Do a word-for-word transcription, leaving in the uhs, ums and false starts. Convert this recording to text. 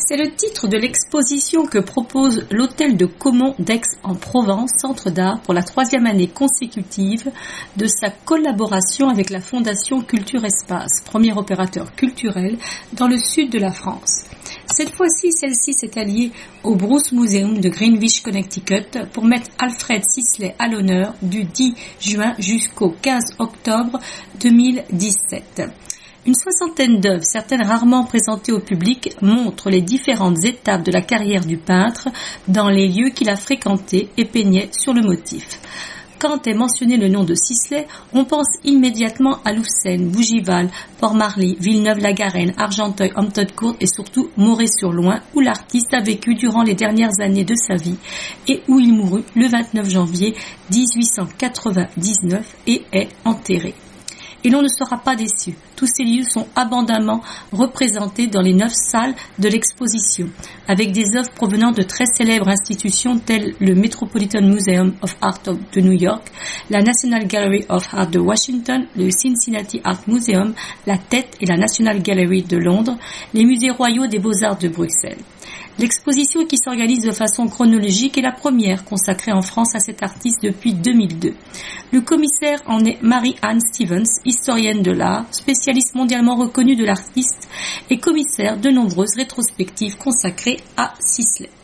C'est le titre de l'exposition que propose l'Hôtel de Caumont d'Aix-en-Provence, centre d'art, pour la troisième année consécutive de sa collaboration avec la Fondation Culture Espace, premier opérateur culturel dans le sud de la France. Cette fois-ci, celle-ci s'est alliée au Bruce Museum de Greenwich, Connecticut, pour mettre Alfred Sisley à l'honneur du dix juin jusqu'au quinze octobre deux mille dix-sept. Une soixantaine d'œuvres, certaines rarement présentées au public, montrent les différentes étapes de la carrière du peintre dans les lieux qu'il a fréquentés et peignait sur le motif. Quand est mentionné le nom de Sisley, on pense immédiatement à Loussenn, Bougival, Port-Marly, Villeneuve-la-Garenne, Argenteuil, Hampton-Court et surtout Moret-sur-Loing, où l'artiste a vécu durant les dernières années de sa vie et où il mourut le vingt-neuf janvier dix-huit cent quatre-vingt-dix-neuf et est enterré. Et l'on ne sera pas déçu. Tous ces lieux sont abondamment représentés dans les neuf salles de l'exposition, avec des œuvres provenant de très célèbres institutions telles le Metropolitan Museum of Art de New York, la National Gallery of Art de Washington, le Cincinnati Art Museum, la Tate et la National Gallery de Londres, les musées royaux des Beaux-Arts de Bruxelles. L'exposition, qui s'organise de façon chronologique, est la première consacrée en France à cet artiste depuis deux mille deux. Le commissaire en est Marie-Anne Stevens, historienne de l'art, spécialiste mondialement reconnue de l'artiste et commissaire de nombreuses rétrospectives consacrées à Sisley.